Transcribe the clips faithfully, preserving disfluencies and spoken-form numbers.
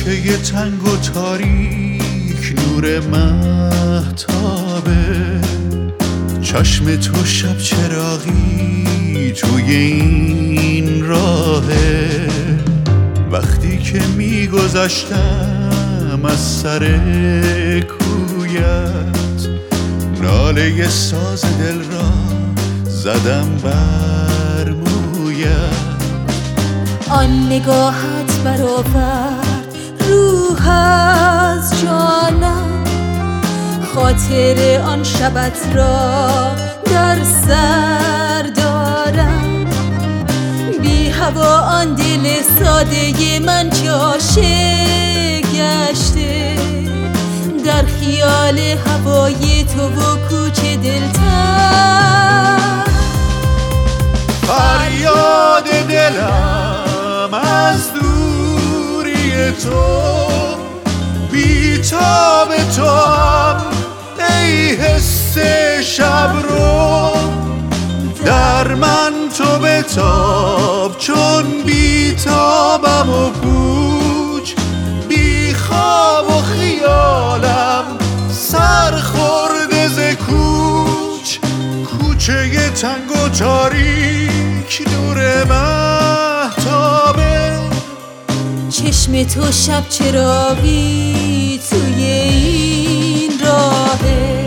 کوچه تنگ و تاریک نور مهتابه، چشم تو شب چراغی توی این راهه. وقتی که میگذشتم از سر کویت، ناله ساز دل را زدم بر مویت. آن نگاهت برآورد روح از جانم، خاطر آن شبت را در سر دارم. بی هوا آن دل ساده من که عاشق گشته، در خیال هوای تو و کوچه دلتر. فریاد دلم از دوری تو، بی تاب تو هم ای حس شب رو. در من تو بتاب چون بی تابم و پوچ، بی خواب و خیالم سرخورده ز کوچ. کوچه تنگ و تاریک نور مهتابه، چشم تو شب چراغی توی این راهه.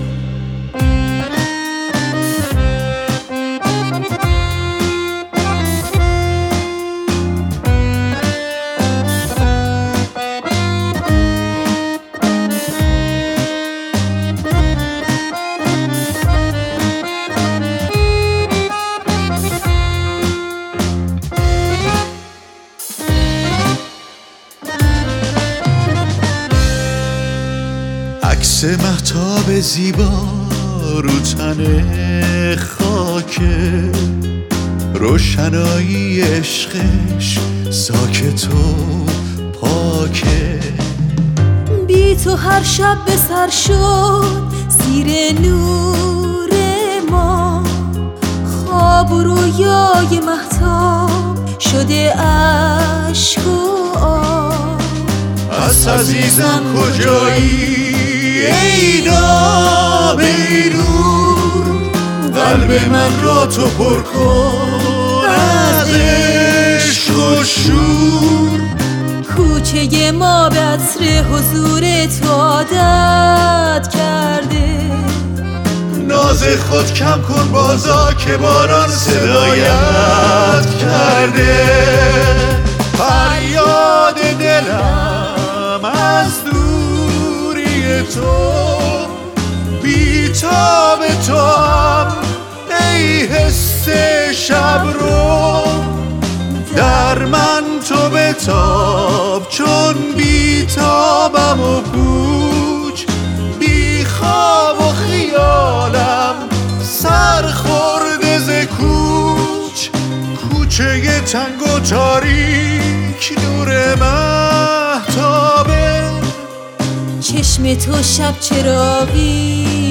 عکس مهتاب زیبا رو تن خاکه، روشنایی عشقش ساکت و پاکه. بی تو هر شب به سر شد زیر نور ما، خواب و رویای مهتاب شده عشق و آب. پس عزیزم کجایی ای ناب ای نور، قلب من را تو پر کن از عشق و شور. کوچه ما به عطر حضور تو عادت کرده، ناز خود کم کن بازا که باران صدایت کرده. فریاد دلم از دوری تو، بی تاب تو هم ای حس شب رو. در من تو بتاب چون بی تابم و پوچ، بی خواب و خیالم سرخورده ز کوچ. کوچه تنگ و تاریک نور مهتابه، چشم تو شب چراغی